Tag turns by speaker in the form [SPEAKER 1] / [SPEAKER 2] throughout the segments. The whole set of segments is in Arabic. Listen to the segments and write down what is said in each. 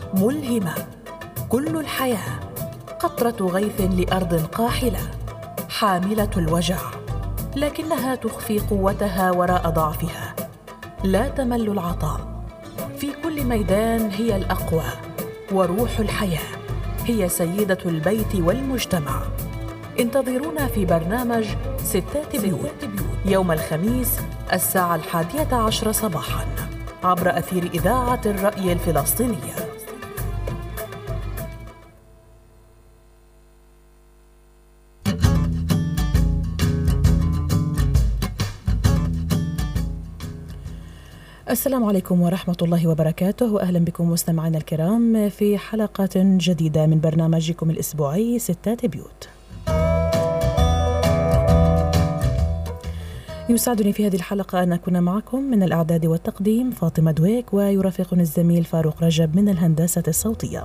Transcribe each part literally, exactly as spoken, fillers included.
[SPEAKER 1] ملهمة، كل الحياة قطرة غيث لأرض قاحلة، حاملة الوجع لكنها تخفي قوتها وراء ضعفها، لا تمل العطاء، في كل ميدان هي الأقوى، وروح الحياة هي سيدة البيت والمجتمع. انتظرونا في برنامج ستات بيوت يوم الخميس الساعة الحادية عشر صباحاً عبر أثير إذاعة الرأي الفلسطينية. السلام عليكم ورحمة الله وبركاته، وأهلا بكم مستمعينا الكرام في حلقة جديدة من برنامجكم الأسبوعي ستات بيوت. يسعدني في هذه الحلقة أن أكون معكم من الإعداد والتقديم فاطمة دويك، ويرافقني الزميل فاروق رجب من الهندسة الصوتية.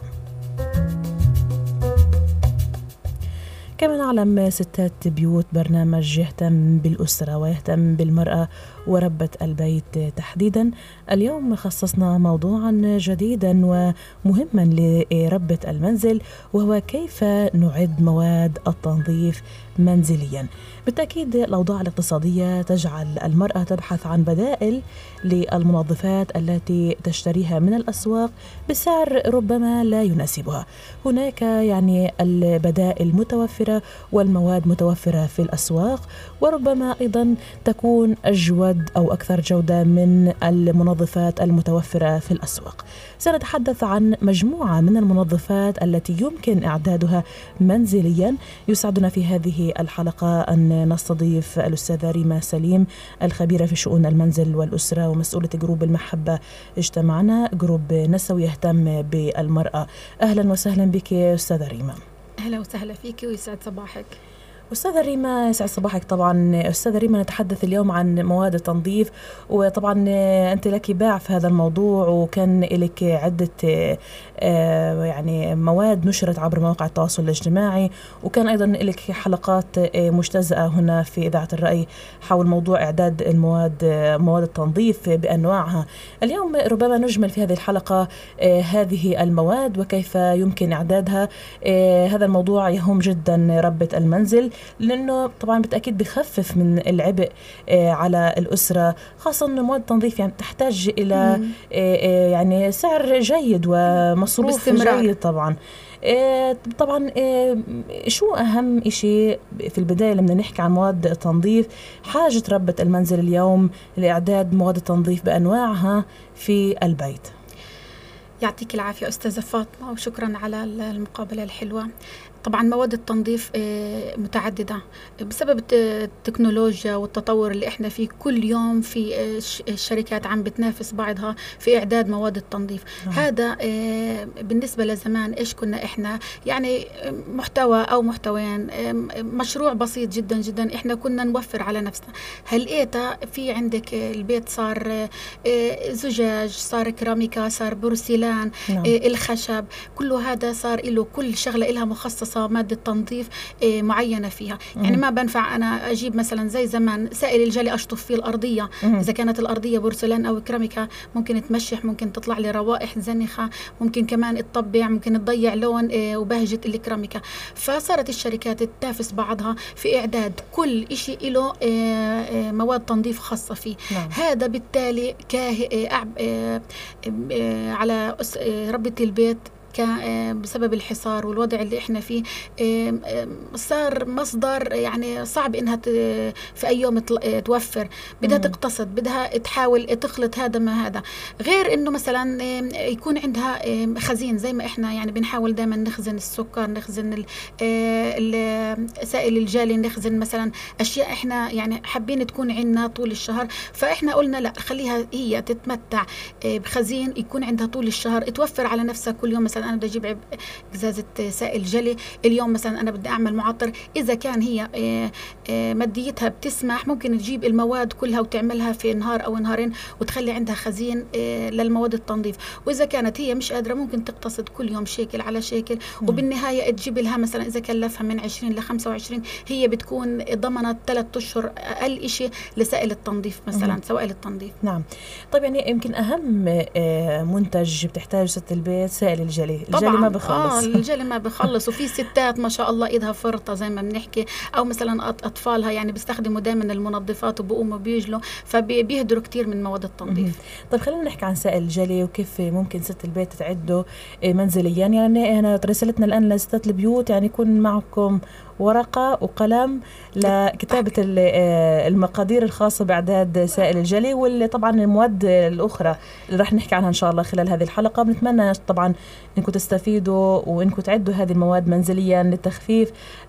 [SPEAKER 1] كما نعلم ستات بيوت برنامج يهتم بالأسرة ويهتم بالمرأة وربة البيت تحديدا. اليوم خصصنا موضوعا جديدا ومهما لربة المنزل، وهو كيف نعد مواد التنظيف منزليا. بالتأكيد الأوضاع الاقتصادية تجعل المرأة تبحث عن بدائل للمنظفات التي تشتريها من الأسواق بسعر ربما لا يناسبها. هناك يعني البدائل متوفرة والمواد متوفرة في الأسواق، وربما أيضا تكون أجود أو أكثر جودة من المنظفات المتوفرة في الأسواق. سنتحدث عن مجموعة من المنظفات التي يمكن إعدادها منزليا. يسعدنا في هذه الحلقة أن نستضيف الأستاذة ريما سليم، الخبيرة في شؤون المنزل والأسرة ومسؤولة جروب المحبة اجتمعنا، جروب نسوي يهتم بالمرأة. أهلا وسهلا بك أستاذة ريما.
[SPEAKER 2] أهلا وسهلا فيك ويسعد صباحك.
[SPEAKER 1] أستاذة ريما يسعد صباحك. طبعا أستاذة ريما نتحدث اليوم عن مواد التنظيف، وطبعا أنت لك باع في هذا الموضوع، وكان لك عدة يعني مواد نشرت عبر مواقع التواصل الاجتماعي، وكان أيضا لك حلقات مجتزأة هنا في إذاعة الرأي حول موضوع إعداد المواد مواد التنظيف بأنواعها. اليوم ربما نجمل في هذه الحلقة هذه المواد وكيف يمكن إعدادها. هذا الموضوع يهم جدا ربة المنزل، لأنه طبعا بالتأكيد بخفف من العبء على الأسرة، خاصة أن مواد التنظيف يعني تحتاج إلى مم. يعني سعر جيد ومصروف جيد. طبعا طبعا شو أهم شيء في البداية لما نحكي عن مواد التنظيف؟ حاجة ربة المنزل اليوم لإعداد مواد التنظيف بأنواعها في البيت.
[SPEAKER 2] يعطيك العافية أستاذة فاطمة، وشكرا على المقابلة الحلوة. طبعا مواد التنظيف متعددة بسبب التكنولوجيا والتطور اللي احنا فيه. كل يوم في الشركات عم بتنافس بعضها في إعداد مواد التنظيف. آه. هذا بالنسبة لزمان إيش كنا إحنا يعني محتوى أو محتوين، مشروع بسيط جدا جدا إحنا كنا نوفر على نفسنا. هلقيتا في عندك البيت صار زجاج، صار كراميكا، صار بورسلان، آه. الخشب، كله هذا صار له كل شغلة إلها مخصصة مادة تنظيف إيه معينة فيها. مم. يعني ما بنفع أنا أجيب مثلا زي زمان سائل الجلي أشطف فيه الأرضية. مم. إذا كانت الأرضية بورسلان أو كراميكا ممكن تمشح، ممكن تطلع لي روائح زنخة، ممكن كمان تطبع، ممكن تضيع لون إيه وبهجة الكراميكا. فصارت الشركات تنافس بعضها في إعداد كل إشي له إيه إيه مواد تنظيف خاصة فيه. نعم. هذا بالتالي كاه إيه إيه إيه على إيه ربة البيت بسبب الحصار والوضع اللي احنا فيه صار مصدر يعني صعب انها في اي يوم توفر، بدها تقتصد، بدها تحاول تخلط هذا ما هذا. غير انه مثلا يكون عندها خزين زي ما احنا يعني بنحاول دائما نخزن السكر، نخزن سائل الجالي، نخزن مثلا اشياء احنا يعني حابين تكون عندنا طول الشهر. فاحنا قلنا لا، خليها هي تتمتع بخزين يكون عندها طول الشهر، توفر على نفسها كل يوم مثلا مثلا انا بدي اجيب ازازه سائل جلي اليوم، مثلا انا بدي اعمل معطر، اذا كان هي ماديتها بتسمح ممكن تجيب المواد كلها وتعملها في نهار او نهارين وتخلي عندها خزين للمواد التنظيف. واذا كانت هي مش قادره ممكن تقتصد كل يوم شيكل على شيكل، م. وبالنهايه تجيب لها مثلا اذا كلفها من عشرين ل خمسة وعشرين هي بتكون ضمنت ثلاث اشهر اقل شيء لسائل التنظيف مثلا، م. سوائل التنظيف.
[SPEAKER 1] نعم. طيب يعني يمكن اهم منتج بتحتاج ست البيت سائل الجلي.
[SPEAKER 2] طبعا
[SPEAKER 1] الجلي ما بخلص.
[SPEAKER 2] اه الجلي ما بخلص وفي ستات ما شاء الله ايدها فرطه زي ما بنحكي، او مثلا اطفالها يعني بيستخدموا دائما المنظفات وبقوموا بيجلوا فبيهدروا كثير من مواد التنظيف.
[SPEAKER 1] طيب خلينا نحكي عن سائل الجلي وكيف ممكن ست البيت تعده منزليا. يعني انا رسالتنا الان لستات البيوت يعني يكون معكم ورقة وقلم لكتابة المقادير الخاصة بإعداد سائل الجلي، واللي طبعا المواد الأخرى اللي راح نحكي عنها إن شاء الله خلال هذه الحلقة. بنتمنى طبعا إنكم تستفيدوا وإنكم تعدوا هذه المواد منزليا للتخفيف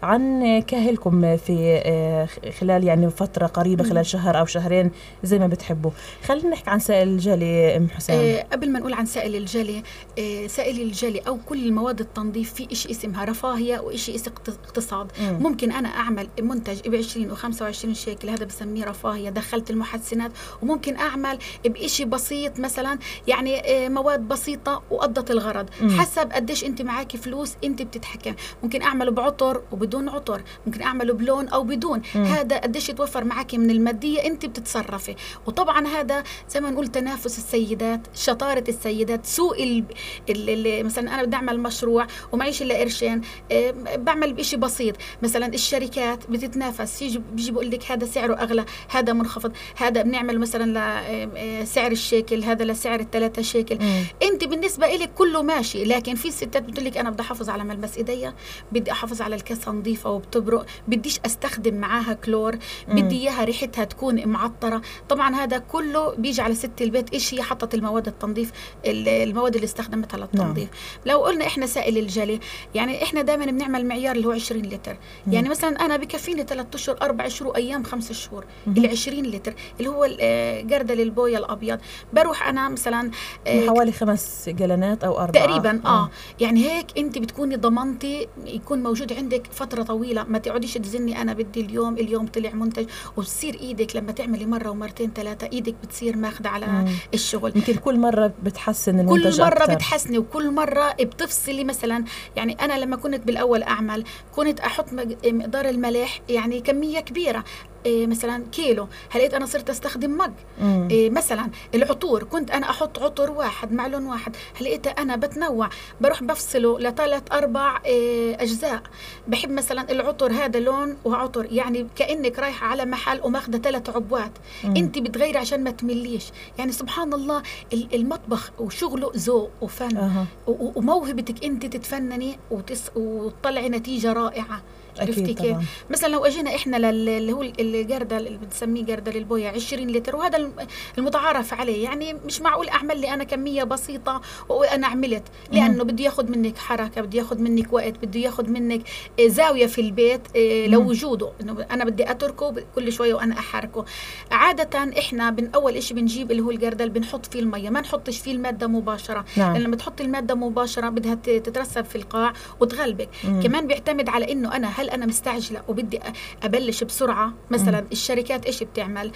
[SPEAKER 1] عن كاهلكم في خلال يعني فترة قريبة، خلال شهر أو شهرين زي ما بتحبوا. خلينا نحكي عن سائل الجلي أم حسام.
[SPEAKER 2] آه قبل ما نقول عن سائل الجلي، آه سائل الجلي أو كل المواد التنظيف في إشي اسمها رفاهية وإشي اسمه اقتصاد. مم. ممكن أنا أعمل منتج بعشرين وخمسة وعشرين شيكل، هذا بسميه رفاهية، دخلت المحسنات. وممكن أعمل بإشي بسيط مثلا يعني مواد بسيطة وقضت الغرض. مم. حسب قديش أنت معاكي فلوس أنت بتتحكم. ممكن أعمله بعطر وبدون عطر، ممكن أعمله بلون أو بدون. مم. هذا قديش يتوفر معاكي من المادية أنت بتتصرفي. وطبعا هذا زي ما نقول تنافس السيدات، شطارة السيدات، سوق ال... اللي مثلا أنا بدي أعمل مشروع ومعيش إلا قرشين، أه بعمل بإشي بسيط. مثلا الشركات بتتنافس، يجي بيجي بقول لك هذا سعره اغلى، هذا منخفض، هذا بنعمل مثلا لسعر الشيكل، هذا لسعر الثلاثة شيكل. مم. انت بالنسبه لك كله ماشي، لكن في ستات بتقول لك انا بدي احافظ على ملمس ايديا، بدي احافظ على الكاسه نظيفه وبتبرق، بديش استخدم معاها كلور، بدي اياها ريحتها تكون معطره. طبعا هذا كله بيجي على ست البيت ايش هي حطت المواد التنظيف، المواد اللي استخدمتها للتنظيف. نعم. لو قلنا احنا سائل الجلي يعني احنا دائما بنعمل معيار اللي هو عشرين لتر. يعني مثلا أنا بكفيني ثلاثة أشهر أربع شهور أيام خمس شهور العشرين لتر اللي هو جردل البوية الأبيض. بروح أنا مثلا
[SPEAKER 1] حوالي خمس جلانات أو أربعة
[SPEAKER 2] تقريبا. آه. آه يعني هيك أنت بتكوني ضمنتي يكون موجود عندك فترة طويلة، ما تقعديش تزني أنا بدي اليوم اليوم طلع منتج، وتصير إيدك لما تعملي مرة ومرتين ثلاثة إيدك بتصير ماخذة على مم. الشغل.
[SPEAKER 1] يمكن كل مرة بتحسن المنتج
[SPEAKER 2] كل مرة
[SPEAKER 1] أكتر.
[SPEAKER 2] بتحسني وكل مرة بتفصلي. مثلا يعني أنا لما كنت بالأول أعمل كنت أحط مقدار الملح يعني كمية كبيرة، إيه مثلا كيلو، هلقيت أنا صرت أستخدم مج. إيه مثلا العطور كنت أنا أحط عطر واحد مع لون واحد، هلقيت أنا بتنوع، بروح بفصله لثلاث أربع إيه أجزاء. بحب مثلا العطر هذا لون وعطر، يعني كأنك رايحة على محل وماخذة ثلاث عبوات. أنت بتغيري عشان ما تمليش. يعني سبحان الله المطبخ وشغله ذوق وفن. أه. وموهبتك أنت تتفنني وتس وتطلعي نتيجة رائعة. عرفتي كيف؟ مثلا لو اجينا احنا اللي هو الجردل اللي بنسميه جردل البويه عشرين لتر، وهذا المتعارف عليه، يعني مش معقول اعمل لي انا كميه بسيطه وانا عملت، لانه بده ياخذ منك حركه، بده ياخذ منك وقت، بده ياخذ منك زاويه في البيت لو وجوده، انه انا بدي اتركه كل شويه وانا احركه. عاده احنا بن اول شيء بنجيب اللي هو الجردل بنحط فيه الميه، ما نحطش فيه الماده مباشره. نعم. لان لما تحطي الماده مباشره بدها تترسب في القاع وتغلبك. مم. كمان بيعتمد على انه انا هل انا مستعجله وبدي ابلش بسرعه. مثلا مم. الشركات ايش بتعمل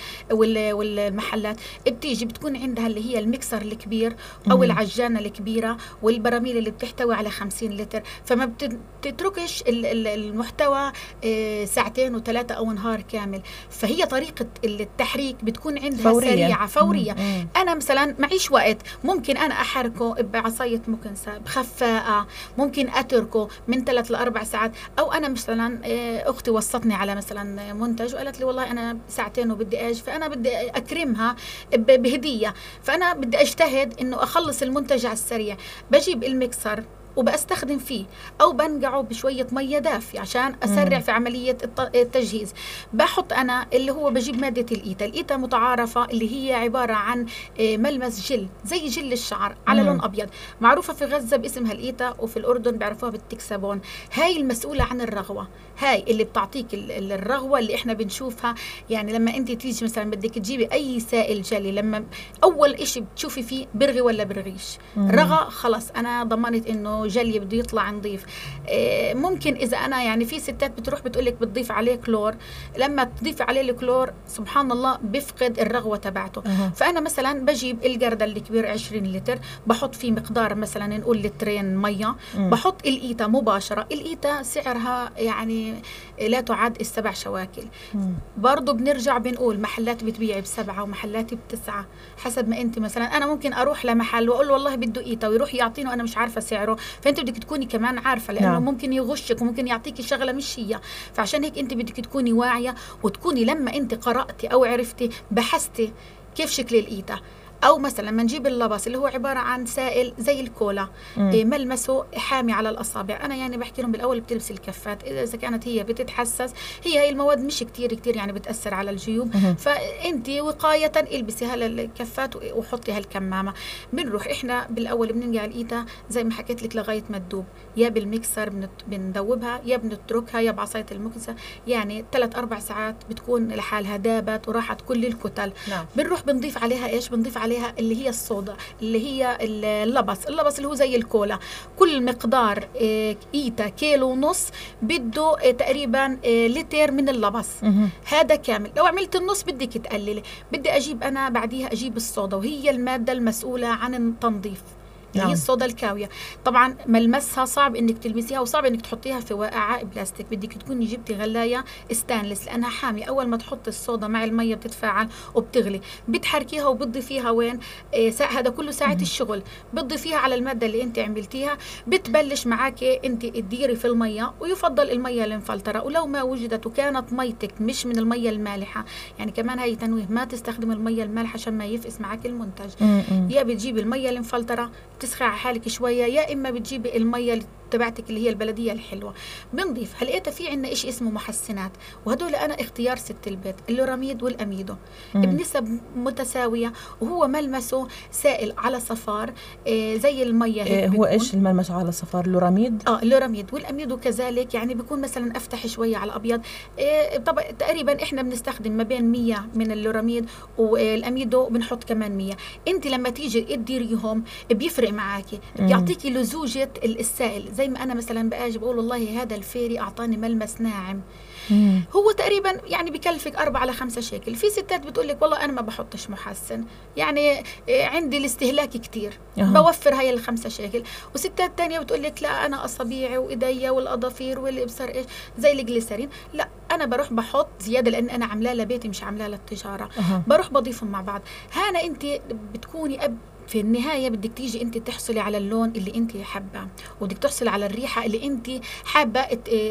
[SPEAKER 2] والمحلات بتيجي بتكون عندها اللي هي المكسر الكبير او مم. العجانه الكبيره والبراميل اللي بتحتوي على خمسين لتر، فما بتتركش المحتوى ساعتين وثلاثه او نهار كامل. فهي طريقه التحريك بتكون عندها فورية. سريعه فوريه. مم. انا مثلا معيش وقت، ممكن انا احركه بعصايه مكنسه بخفاءه، ممكن اتركه من ثلاث لاربع ساعات. او انا مثلا اختي وصتني على مثلا منتج وقالت لي والله انا ساعتين وبدي اجي، فانا بدي اكرمها بهديه، فانا بدي اجتهد انه اخلص المنتج على السريع. بجيب المكسر وبستخدم فيه او بنقعه بشويه ميه دافيه عشان اسرع مم. في عمليه التجهيز. بحط انا اللي هو بجيب ماده الايتا. الايتا متعارفه اللي هي عباره عن ملمس جل زي جل الشعر على مم. لون ابيض، معروفه في غزه باسمها الايتا وفي الاردن بيعرفوها بالتكسابون. هاي المسؤوله عن الرغوه، هاي اللي بتعطيك الرغوه اللي احنا بنشوفها. يعني لما انت تيجي مثلا بدك تجيبي اي سائل جلي، لما اول اشي بتشوفي فيه برغي ولا برغيش. مم. رغى خلص انا ضمنت انه جلي بده يطلع نظيف. إيه ممكن اذا انا يعني في ستات بتروح بتقولك بتضيف عليه كلور، لما تضيف عليه الكلور سبحان الله بيفقد الرغوه تبعته. أه. فانا مثلا بجيب الجردل الكبير عشرين لتر، بحط فيه مقدار مثلا نقول لترين ميه، أه. بحط الإيتا مباشره. الإيتا سعرها يعني لا تعد السبع شواكل. أه. برضو بنرجع بنقول محلات بتبيع بسبعه ومحلات بتسعه حسب ما انت مثلا. انا ممكن اروح لمحل واقول له والله بده إيتا ويروح يعطيني وانا مش عارفه سعره، فانت بدك تكوني كمان عارفه لانه نعم. ممكن يغشك وممكن يعطيكي شغله مش هي. فعشان هيك انت بدك تكوني واعيه وتكوني لما انت قرأتي او عرفتي بحثتي كيف شكل الإيتا. أو مثلا ما نجيب اللبس اللي هو عبارة عن سائل زي الكولا، إيه ملمسه حامي على الأصابع. أنا يعني بحكي لهم بالأول بتلبس الكفات، إذا كانت هي بتتحسس، هي هي المواد مش كتير كتير يعني بتأثر على الجيوب، فأنت وقاية البسي هالكفات وحطي هالكمامة. بنروح إحنا بالأول بننقع الإيتا زي ما حكيت لك لغاية ما تدوب، يا بالميكسر بندوبها يا بنتركها يا بعصاية المكنسة، يعني ثلاث أربع ساعات بتكون لحالها دابت وراحت كل الكتل. نعم. بنروح بنضيف عليها إيش؟ بنضيف عليها اللي هي الصودا اللي هي اللبس اللبس اللي هو زي الكولا. كل مقدار إيتا كيلو ونص بده تقريبا لتر من اللبس، هذا كامل. لو عملت النص بدك تقللي، بدي أجيب أنا بعديها أجيب الصودا وهي المادة المسؤولة عن التنظيف اللي هي الصودا الكاوية. طبعا ملمسها صعب انك تلمسيها وصعب انك تحطيها في وعاء بلاستيك، بدك تكوني جبتي غلاية ستانلس لانها حامية. اول ما تحط الصودا مع المية بتتفاعل وبتغلي، بتحركيها وبتضيفيها وين إيه هذا كله ساعة الشغل، بتضيفيها على المادة اللي انت عملتيها، بتبلش معاكي انت تديري في المية، ويفضل المية المفلترة. ولو ما وجدت وكانت ميتك مش من المية المالحة، يعني كمان هاي تنويه، ما تستخدم المية المالحة عشان ما يفقس معاكي المنتج. يا بتجيبي المية المفلترة تسخع على حالك شويه، يا اما بتجيبي الميه تبعتك اللي هي البلديه الحلوه. بنضيف هلقيتها في عندنا شيء اسمه محسنات، وهدول انا اختيار ست البيت، اللوراميد والاميدو بنسب متساويه، وهو ملمسه سائل على صفار إيه زي الميه هيك.
[SPEAKER 1] إيه هو ايش الملمس على صفار؟ اللوراميد
[SPEAKER 2] اه اللوراميد والاميدو كذلك، يعني بيكون مثلا افتح شويه على ابيض. إيه طبعا تقريبا احنا بنستخدم ما بين مية من اللوراميد، والاميدو بنحط كمان مية. انت لما تيجي تديريهم بيفرق معاكي، بيعطيكي لزوجه السائل. زي ما أنا مثلا بأجي بقول والله هذا الفيري أعطاني ملمس ناعم، مم. هو تقريبا يعني بكلفك أربعة على خمسة شيكل. في ستات بتقولك والله أنا ما بحطش محسن، يعني عندي الاستهلاك كتير أه. بوفر هاي الخمسة شيكل. وستات تانية بتقولك لا أنا أصابيعي وإيديا والأظافير والإبصار إيش زي الجليسرين، لا أنا بروح بحط زيادة لأن أنا عاملاه لبيتي مش عاملاه للتجارة. أه. بروح بضيفهم مع بعض. هنا أنت بتكوني أب في النهاية بدك تيجي انت تحصلي على اللون اللي انت حابه، وبدك تحصلي على الريحة اللي انت حابه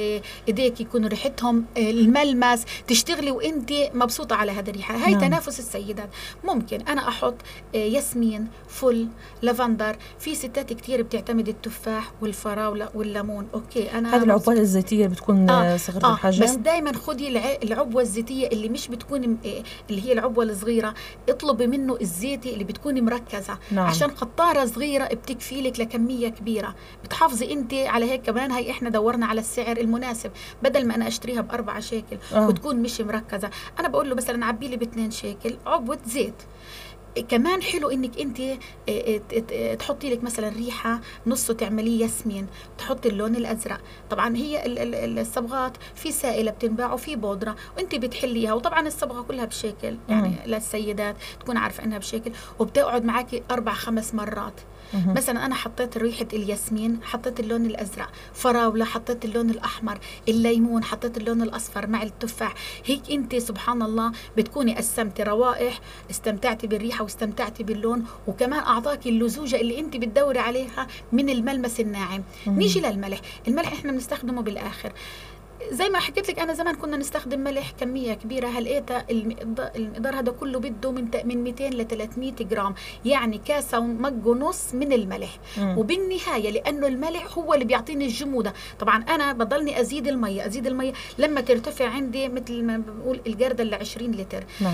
[SPEAKER 2] ايديك يكون ريحتهم الملمس، تشتغلي وانت مبسوطة على هذه الريحة. هاي نعم. تنافس السيدات. ممكن انا احط ياسمين، فل، لافندر. في ستات كتير بتعتمد التفاح والفراولة والليمون. اوكي انا
[SPEAKER 1] هذه العبوة الزيتية بتكون آه. صغيرة آه. الحجم،
[SPEAKER 2] بس دايما خدي العبوة الزيتية اللي مش بتكون اللي هي العبوة الصغيرة، اطلبي منه الزيتي اللي بتكون مركزة. نعم. عشان قطارة صغيرة بتكفي لك لكمية كبيرة، بتحافظي انت على هيك. كمان هي احنا دورنا على السعر المناسب، بدل ما انا اشتريها بأربعة شيكل آه. وتكون مش مركزة، انا بقول له مثلا عبي لي باثنين شيكل عبوة زيت. كمان حلو انك انت تحطي لك مثلا ريحه نصه تعمليه ياسمين، تحطي اللون الازرق. طبعا هي الصبغات في سائله بتنباع وفي بودره، وانت بتحليها. وطبعا الصبغه كلها بشكل يعني للسيدات تكون عارفه انها بشكل، وبتقعد معاكي اربع خمس مرات. مه. مثلا انا حطيت ريحه الياسمين، حطيت اللون الازرق، فراوله حطيت اللون الاحمر، الليمون حطيت اللون الاصفر مع التفاح. هيك انت سبحان الله بتكوني قسمتي روائح، استمتعتي بالريحه واستمتعتي باللون، وكمان اعطاكي اللزوجه اللي انت بتدوري عليها من الملمس الناعم. مه. نيجي للملح. الملح احنا بنستخدمه بالاخر. زي ما حكيت لك انا زمان كنا نستخدم ملح كميه كبيره، هلقيتها المقدار هذا كله بده من من مئتين ل ثلاثمئة جرام، يعني كاسه ومج ونص من الملح. مم. وبالنهايه لانه الملح هو اللي بيعطيني الجموده، طبعا انا بضلني ازيد الميه ازيد الميه لما ترتفع عندي مثل ما بنقول الجردل ل عشرين لتر. مم.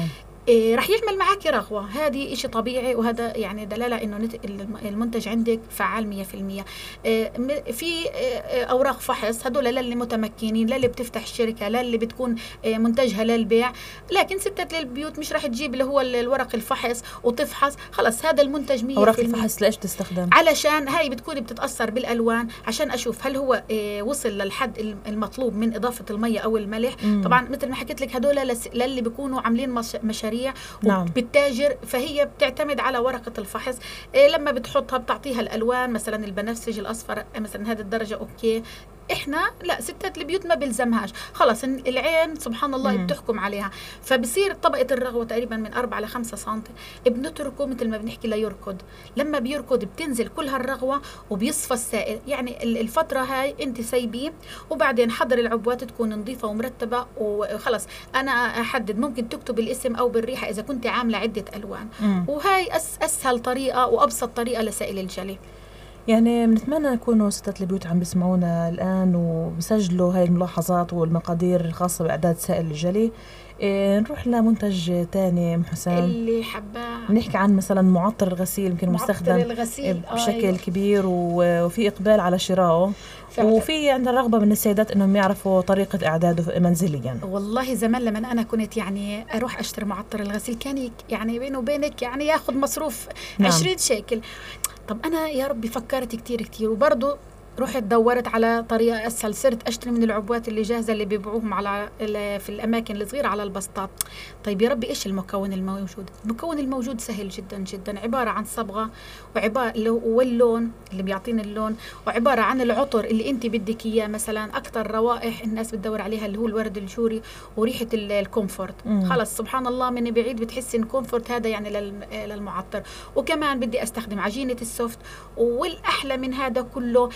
[SPEAKER 2] إيه رح يعمل معك رغوة. هذه إشي طبيعي، وهذا يعني دلالة إنه المنتج عندك فعال مية في المية. إيه في إيه أوراق فحص، هدول للي متمكنين، للي بتفتح الشركة، للي بتكون إيه منتجها للبيع. لكن ستات للبيوت مش رح تجيب اللي هو الورق الفحص وتفحص خلص هذا المنتج مية في المية.
[SPEAKER 1] أوراق الفحص ليش تستخدم؟
[SPEAKER 2] علشان هاي بتكون بتتأثر بالألوان، عشان أشوف هل هو إيه وصل للحد المطلوب من إضافة المية أو الملح. مم. طبعا مثل ما حكيت لك هدول للي بيكونوا عاملين مشاريع
[SPEAKER 1] نعم.
[SPEAKER 2] وبالتاجر، فهي بتعتمد على ورقة الفحص. إيه لما بتحطها بتعطيها الألوان، مثلا البنفسجي الأصفر مثلا هذه الدرجة أوكي. إحنا لا، ستات البيوت ما بلزمهاش، خلاص العين سبحان الله مم. بتحكم عليها. فبصير طبقة الرغوة تقريبا من أربعة لخمسة سنتي، بنتركه مثل ما بنحكي لا يركض. لما بيركض بتنزل كل هالرغوة وبيصفى السائل. يعني الفترة هاي أنت سايبيه، وبعدين حضر العبوات تكون نظيفة ومرتبة وخلاص. أنا أحدد، ممكن تكتب الاسم أو بالريحة إذا كنت عاملة عدة ألوان. مم. وهاي أس أسهل طريقة وأبسط طريقة لسائل الجلي.
[SPEAKER 1] يعني بنتمنى يكونوا ستات البيوت عم بيسمعونا الآن وبسجلوا هاي الملاحظات والمقادير الخاصة بإعداد سائل الجلي. إيه نروح لمنتج تاني حسام
[SPEAKER 2] اللي حباه،
[SPEAKER 1] نحكي عن مثلا معطر الغسيل. يمكن مستخدم
[SPEAKER 2] الغسيل
[SPEAKER 1] بشكل آه كبير وفي إقبال على شرائه، وفي عندنا رغبة من السيدات إنهم يعرفوا طريقة إعداده منزليا.
[SPEAKER 2] والله زمان لما أنا كنت يعني أروح أشتري معطر الغسيل كان يعني بينه وبينك يعني ياخد مصروف نعم. عشرين شيكل. طب أنا يا ربي فكرت كتير كتير، وبرضه رحت دورت على طريقة أسهل. صرت أشتري من العبوات اللي جاهزة اللي بيبيعوهم على في الأماكن الصغيرة على البسطات. طيب يا ربي إيش المكون الموجود؟ المكون الموجود سهل جدا جدا، عبارة عن صبغة وعبارة واللون اللي بيعطينا اللون، وعبارة عن العطر اللي أنت بدك إياه. مثلا أكثر روائح الناس بتدور عليها اللي هو الورد الجوري وريحة الكومفورت. خلاص سبحان الله من بعيد بتحس إن كومفورت هذا يعني للمعطر. وكمان بدي أستخدم عجينة السوفت، والأحلى من هذا كله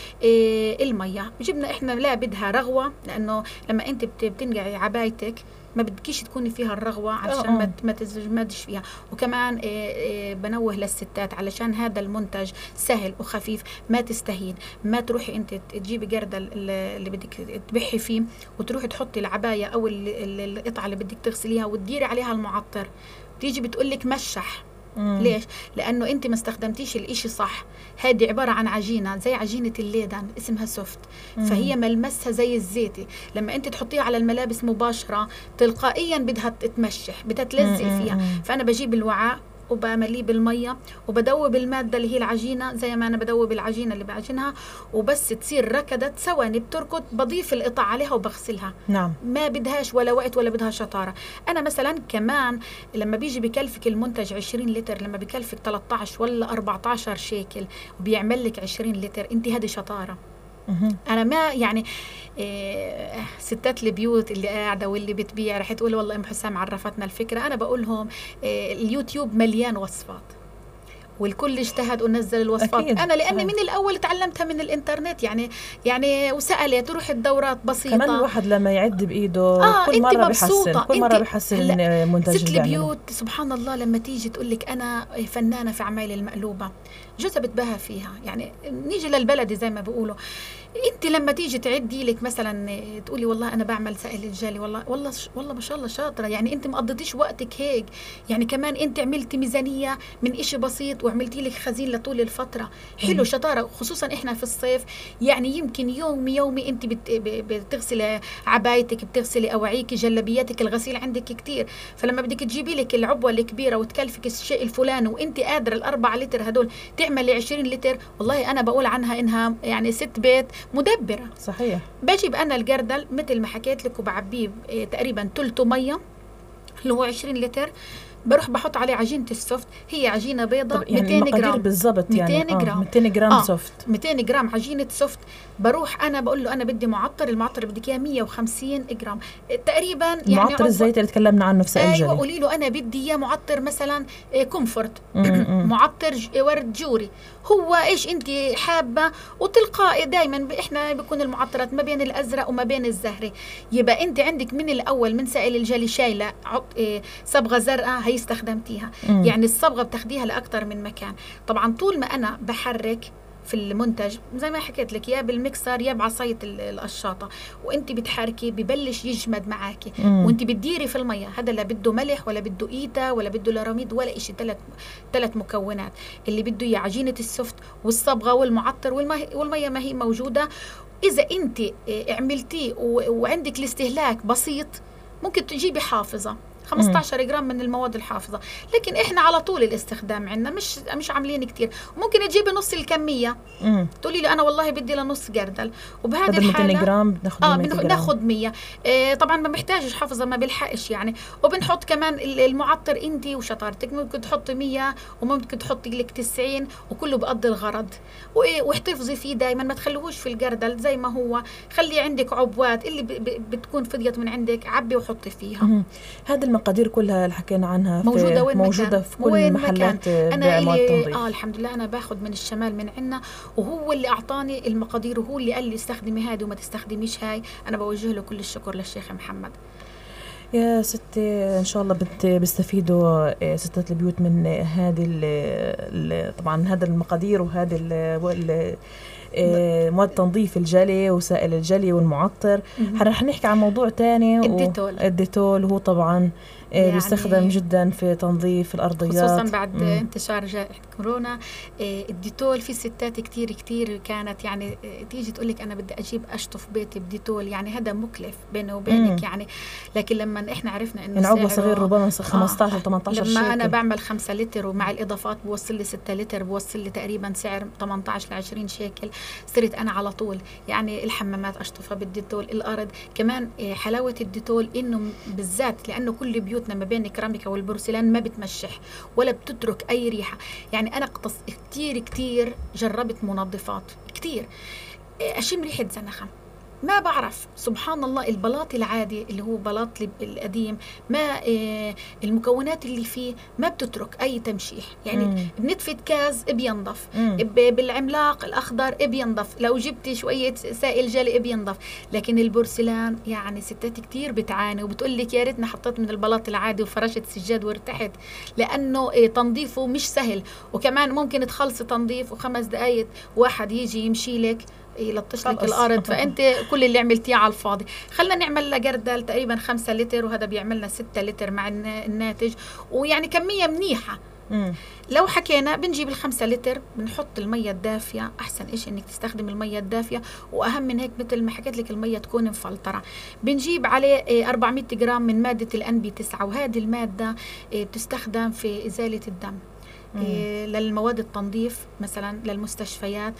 [SPEAKER 2] المية. جبنا إحنا لا بدها رغوة، لأنه لما أنت بتنقعي عبايتك ما بدكيش تكوني فيها الرغوة علشان ما ما تزمدش فيها. وكمان إيه إيه بنوه للستات علشان هذا المنتج سهل وخفيف، ما تستهين. ما تروحي أنت تجيبي جردل اللي بدك تبحي فيه وتروحي تحطي العباية أو القطعة اللي بدك تغسليها وتديري عليها المعطر، تيجي بتقولك مشح. مم. ليش؟ لأنه أنت ما استخدمتيش الإشي صح. هذه عبارة عن عجينة زي عجينة الليدان اسمها سوفت. مم. فهي ملمسها زي الزيتي، لما أنت تحطيها على الملابس مباشرة تلقائيا بدها تتمشح، بدها تلزق فيها. فأنا بجيب الوعاء وبمليه بالمية وبدوب المادة اللي هي العجينة زي ما أنا بدوب العجينة اللي بعجنها، وبس تصير ركضت ثواني بتركض بضيف القطع عليها وبغسلها.
[SPEAKER 1] نعم.
[SPEAKER 2] ما بدهاش ولا وقت ولا بدها شطارة. أنا مثلا كمان لما بيجي بكلفك المنتج عشرين لتر، لما بكلفك ثلاثة عشر ولا أربعة عشر شيكل وبيعمل لك عشرين لتر، أنت هذه شطارة. أنا ما يعني إيه ستات البيوت اللي قاعدة واللي بتبيع رح تقول والله أم حسام عرفتنا الفكرة. أنا بقولهم إيه اليوتيوب مليان وصفات والكل اجتهد ونزل الوصفات. أكيد. أنا لأني من الأول تعلمتها من الإنترنت يعني يعني وسألت وروح الدورات بسيطة.
[SPEAKER 1] كمان الواحد لما يعد بإيده آه كل مرة بيحسن كل مرة بيحسن المنتج.
[SPEAKER 2] ست البيوت سبحان الله لما تيجي تقولك أنا فنانة في عمايل المقلوبة، جوزها بتباهى فيها. يعني نيجي للبلد زي ما بيقولوا. انت لما تيجي تعدي لك مثلا تقولي والله انا بعمل سائل الجلي، والله والله والله ما شاء الله شاطره. يعني انت ما قضيتيش وقتك هيك، يعني كمان انت عملتي ميزانيه من إشي بسيط وعملتي لك خزين لطول الفتره. حلو شطاره، خصوصا احنا في الصيف. يعني يمكن يومي يومي انت بتغسلي عبايتك، بتغسلي اواعيك، جلبياتك، الغسيل عندك كتير. فلما بدك تجيبي لك العبوه الكبيره وتكلفك الشيء الفلاني وانت قادره الأربعة لتر هدول تعملي عشرين لتر، والله انا بقول عنها انها يعني ست بيت مدبرة.
[SPEAKER 1] صحيح.
[SPEAKER 2] بجيب أنا الجردل مثل ما حكيت لك وبعبيه إيه تقريبا تلته مية اللي هو عشرين لتر، بروح بحط عليه عجينة السوفت. هي عجينة بيضة
[SPEAKER 1] يعني
[SPEAKER 2] مئتين جرام
[SPEAKER 1] بالضبط، يعني
[SPEAKER 2] مئتين جرام
[SPEAKER 1] آه مئتين جرام آه
[SPEAKER 2] سوفت مئتين جرام عجينة سوفت. بروح أنا بقول له أنا بدي معطر، المعطر بدك إياه مية وخمسين جرام تقريبا. يعني
[SPEAKER 1] معطر الزيت اللي تكلمنا عنه في سائل الجلي.
[SPEAKER 2] أيوة قولي له أنا بدي إياه معطر مثلا كومفورت معطر ورد جوري. هو إيش أنت حابة وتلقائي. دايما إحنا بيكون المعطرات ما بين الأزرق وما بين الزهري. يبقى أنت عندك من الأول من سائل الجلي شايلة صبغة زرقاء هي استخدمتيها. مم. يعني الصبغة بتاخديها لأكتر من مكان. طبعا طول ما أنا بحرك في المنتج زي ما حكيت لك، يا بالمكسر يا بعصاية القشاطة، وانت بتحركي ببلش يجمد معاكي وانت بتديري في المية. هذا لا بده ملح ولا بده إيتا ولا بده لراميد ولا إشي. ثلاث ثلاث مكونات اللي بده هي عجينة السفت والصبغة والمعطر والمية, والمية ما هي موجودة. إذا انت عملتيه وعندك الاستهلاك بسيط ممكن تجيبي حافظة خمسة عشر جرام من المواد الحافظة، لكن احنا على طول الاستخدام عندنا مش مش عاملين كتير. ممكن تجيبي نص الكمية، تقولي لي انا والله بدي لنص جردل، وبهذه الحالة
[SPEAKER 1] مئتين جرام بناخذ
[SPEAKER 2] اه بناخذ مية. آه طبعا ما بحتاجش حافظة، ما بلحقش يعني. وبنحط كمان المعطر انت وشطارتك، ممكن تحطي مية وممكن تحطي لك تسعين، وكله بقضي الغرض. واحتفظي فيه دائما، ما تخلوهوش في الجردل زي ما هو. خلي عندك عبوات اللي ب ب بتكون فضيت من عندك، عبي وحطي فيها.
[SPEAKER 1] هذا المقادير كلها اللي حكينا عنها
[SPEAKER 2] موجودة وين
[SPEAKER 1] موجودة
[SPEAKER 2] مكان.
[SPEAKER 1] في كل محلات بيع مواد التنظيف.
[SPEAKER 2] اه الحمد لله انا باخذ من الشمال من عنا، وهو اللي اعطاني المقادير، وهو اللي قال لي استخدمي هذه وما تستخدميش هاي. انا بوجه له كل الشكر للشيخ محمد.
[SPEAKER 1] يا ستي ان شاء الله بت بيستفيدوا ستات البيوت من هذه طبعا هذا المقادير وهذه مواد تنظيف الجلي وسائل الجلي والمعطر. رح نحكي عن موضوع تاني،
[SPEAKER 2] الديتول.
[SPEAKER 1] الديتول هو طبعا يعني بيستخدم جدا في تنظيف الأرضيات،
[SPEAKER 2] خصوصا بعد مم. انتشار جائحة كورونا. الديتول في ستات كتير كتير كانت يعني تيجي تقولك أنا بدي أجيب أشطف بيتي بديتول، يعني هذا مكلف بينه وبينك مم. يعني. لكن لما إحنا عرفنا إنه
[SPEAKER 1] العبوة صغير ربما خمسة عشر ثمانية عشر
[SPEAKER 2] لما
[SPEAKER 1] شيكل.
[SPEAKER 2] أنا بعمل خمسة لتر ومع الإضافات بوصل لي ستة لتر، بوصل لي تقريبا سعر ثمانية عشر لعشرين شيكل. صرت أنا على طول يعني الحمامات أشطفها بالديتول، الأرض كمان. حلاوة الديتول إنه بالذات لأنه كل بيوت ما بين الكراميكا والبورسلان ما بتمشح ولا بتترك أي ريحة. يعني أنا قطص كتير كتير جربت منظفات كتير أشم ريحة زنخة، ما بعرف. سبحان الله البلاط العادي اللي هو بلاط القديم ما إيه المكونات اللي فيه ما بتترك أي تمشيح. يعني مم. بنتفة كاز بينضف، بالعملاق الأخضر بينضف، لو جبتي شوية سائل جلي بينضف. لكن البورسلان يعني ستات كتير بتعاني وبتقول لك يا ريتني حطيت من البلاط العادي وفرشت سجاد وارتحت، لأنه إيه تنظيفه مش سهل. وكمان ممكن تخلصي تنظيف وخمس دقايق واحد يجي يمشي لك يلطش لك الأرض، فأنت كل اللي عملتيه على الفاضي. خلنا نعمل له جردل تقريبا خمسة لتر، وهذا بيعملنا ستة لتر مع الناتج، ويعني كمية منيحة. مم. لو حكينا بنجيب الخمسة لتر بنحط المية الدافية. أحسن إشي إنك تستخدم المية الدافية، وأهم من هيك مثل ما حكيت لك المية تكون مفلترة. بنجيب عليه أربعمية جرام من مادة الأن بي تسعة، وهذه المادة بتستخدم في إزالة الدم. إيه للمواد التنظيف مثلا للمستشفيات،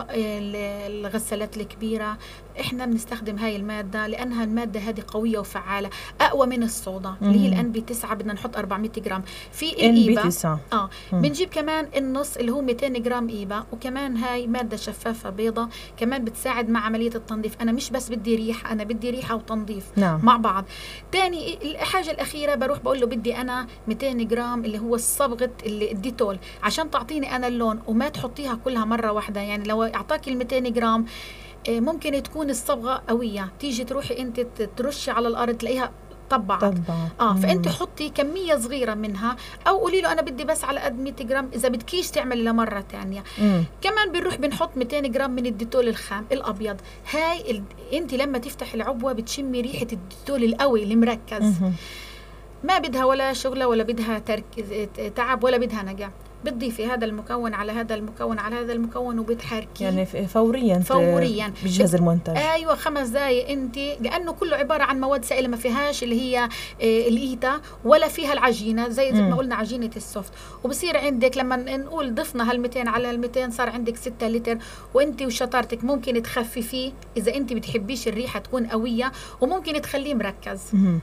[SPEAKER 2] الغسالات الكبيرة احنا بنستخدم هاي المادة لأنها المادة هذه قوية وفعالة، أقوى من الصودا اللي هي الأن بي تسعة. بدنا نحط أربعمية جرام في الإيبا. اه مم. بنجيب كمان النص اللي هو مئتين جرام إيبا، وكمان هاي مادة شفافة بيضة كمان بتساعد مع عملية التنظيف. أنا مش بس بدي ريحة، أنا بدي ريحة وتنظيف نعم. مع بعض. تاني الحاجة الأخيرة بروح بقول له بدي أنا مئتين جرام اللي هو الصبغة اللي الديتول عشان تعطيني أنا اللون، وما تحطيها كلها مرة واحدة. يعني لو أعطاك المئتين جرام ممكن تكون الصبغة قوية، تيجي تروحي أنت ترشي على الأرض تلاقيها طبعت. طبعا. اه فأنت حطي كمية صغيرة منها، أو قولي له أنا بدي بس على قد مئة جرام إذا بدكيش تعملي لمرة تانية. مم. كمان بنروح بنحط مئتين جرام من الديتول الخام الأبيض. هاي ال... أنت لما تفتح العبوة بتشمي ريحة الديتول القوي المركز. مم. ما بدها ولا شغلة ولا بدها تركيز تعب ولا بدها نجع. بتضيفي هذا المكون على هذا المكون على هذا المكون وبتحركي
[SPEAKER 1] يعني فوريا
[SPEAKER 2] فوريا
[SPEAKER 1] بجهز المنتج.
[SPEAKER 2] ايوه خمس دقائق انت، لانه كله عباره عن مواد سائله ما فيهاش اللي هي آه الايتا ولا فيها العجينه زي زي ما قلنا عجينه السوفت. وبصير عندك لما نقول ضفنا هال مئتين على ال مئتين صار عندك ستة لتر. وانت وشطارتك ممكن تخففيه اذا انت بتحبيش الريحه تكون قويه، وممكن تخليه مركز. مم.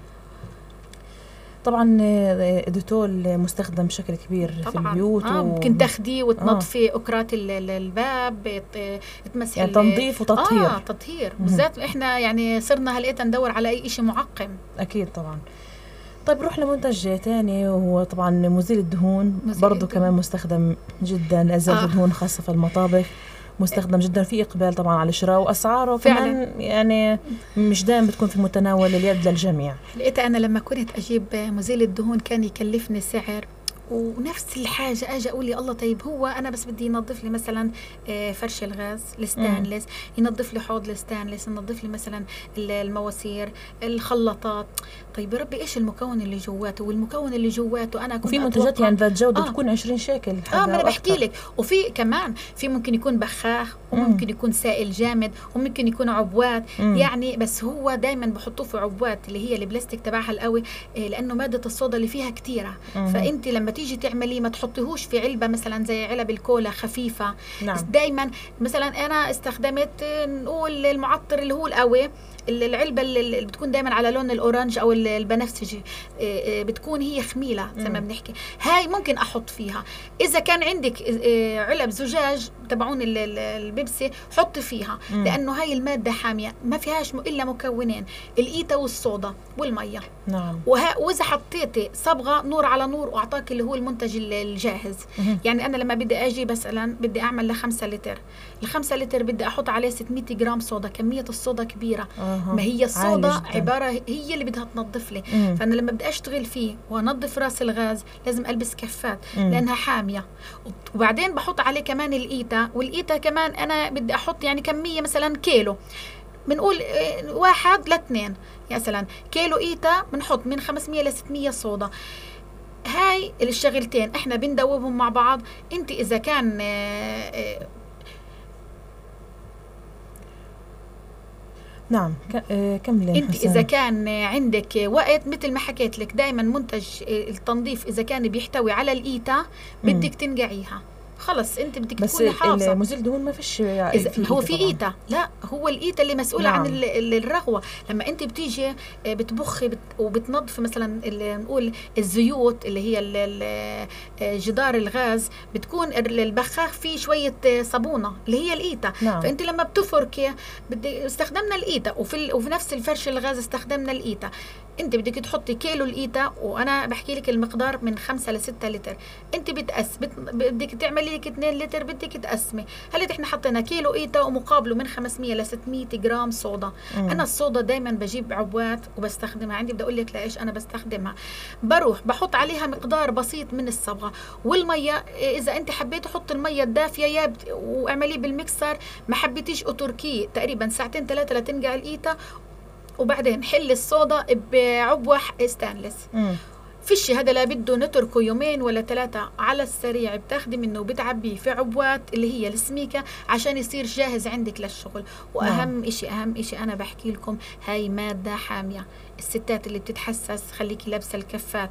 [SPEAKER 1] طبعا الديتول مستخدم بشكل كبير طبعاً. في البيوت
[SPEAKER 2] آه ممكن و... تاخديه وتنظفي آه. أكرات الباب، تمسحي
[SPEAKER 1] يعني تنظيف وتطهير.
[SPEAKER 2] اه تطهير بالذات. احنا يعني صرنا هلقيتا ندور على اي شيء معقم.
[SPEAKER 1] اكيد طبعا. طيب نروح لمنتج تاني وهو طبعا مزيل الدهون، برضو كمان مستخدم جدا ازالة آه. الدهون خاصة في المطابخ، مستخدم جدا في إقبال طبعا على الشراء، وأسعاره كمان يعني مش دائما بتكون في متناول اليد للجميع.
[SPEAKER 2] لقيت أنا لما كنت أجيب مزيل الدهون كان يكلفني سعر ونفس الحاجة أجي أقول لي الله طيب هو أنا بس بدي ينظف لي مثلا فرش الغاز الستانلس، ينظف لي حوض الستانلس، ينظف لي مثلا المواسير، الخلاطات. طيب يا ربي إيش المكون اللي جواته؟ والمكون اللي جواته أنا كنت
[SPEAKER 1] وفي منتجات يعني ذات جودة
[SPEAKER 2] آه.
[SPEAKER 1] تكون عشرين شيكل.
[SPEAKER 2] اه ما أنا بحكي لك. وفي كمان في ممكن يكون بخاخ، وممكن يكون سائل جامد، وممكن يكون عبوات. مم. يعني بس هو دايما بحطوه في عبوات اللي هي البلاستيك تبعها القوي، لأنه مادة الصودا اللي فيها كتيرة. مم. فأنت لما تيجي تعمليه ما تحطيهوش في علبة مثلا زي علب الكولا خفيفة. نعم. دايما مثلا أنا استخدمت نقول المعطر اللي هو القوي، العلبة اللي بتكون دايما على لون الأورانج أو البنفسجي، بتكون هي خميلة زي ما بنحكي، هاي ممكن أحط فيها. إذا كان عندك علب زجاج تبعون البيبسي حط فيها، مم. لأنه هاي المادة حامية ما فيهاش إلا مكونين، الإيتا والصودا والمية.
[SPEAKER 1] نعم.
[SPEAKER 2] وها وإذا حطيتي صبغة نور على نور وأعطاك اللي هو المنتج الجاهز. مم. يعني أنا لما بدي أجي مثلا بدي أعمل لخمسة لتر، الخمسة لتر بدي أحط عليه ستمية جرام صودا، كمية الصودا كبيرة. أه. ما هي الصودا عبارة هي اللي بدها تنظف لي. مم. فأنا لما بدي أشتغل فيه وأنظف راس الغاز لازم ألبس كفات. مم. لأنها حامية. وبعدين بحط عليه كمان الإيتا، والإيتا كمان أنا بدي أحط يعني كمية مثلا كيلو، بنقول واحد لاثنين مثلا كيلو إيتا، بنحط من خمسمية لستمية صودا. هاي الشغلتين احنا بندوبهم مع بعض. انت اذا كان
[SPEAKER 1] نعم كملي.
[SPEAKER 2] انت اذا كان عندك وقت مثل ما حكيت لك دائما منتج التنظيف اذا كان بيحتوي على الإيتا بدك تنقعيها خلص، انت بدك تكوني حافظه.
[SPEAKER 1] بس المزيل دهون ما فيش
[SPEAKER 2] في هو في إيتا، لا هو الإيتا اللي مسؤول. نعم. عن الرغوه. لما انت بتيجي بتبخي بت وبتنظف مثلا اللي نقول الزيوت اللي هي جدار الغاز، بتكون البخاخ فيه شويه صابونه اللي هي الإيتا. نعم. فانت لما بتفركي بدي استخدمنا الإيتا، وفي وفي نفس الفرش الغاز استخدمنا الإيتا. انت بدك تحطي كيلو الإيتا، وانا بحكي لك المقدار من خمسة لستة لتر. انت بتقس بت... بدك تعملي لك اثنين لتر بدك تقسمي. هل احنا حطينا كيلو إيتا ومقابله من خمسمية لستمية جرام صودا. مم. انا الصودا دايما بجيب عبوات وبستخدمها عندي. بدي اقول لك لايش انا بستخدمها. بروح بحط عليها مقدار بسيط من الصبغه والميه. اذا انت حبيت حط الميه الدافيه يا بت... واعمليه بالمكسر. ما حبيتيش اتركيه تقريبا ساعتين ثلاثه لتنقع الإيتا، وبعدين حل الصودا بعبوة ستانلس. مم. فيش هذا لا بده نتركه يومين ولا ثلاثة على السريع، بتاخدي منه وبتعبيه في عبوات اللي هي السميكة عشان يصير جاهز عندك للشغل. وأهم نعم. إشي أهم إشي أنا بحكي لكم، هاي مادة حامية. الستات اللي بتتحسس خليكي لابسة الكفات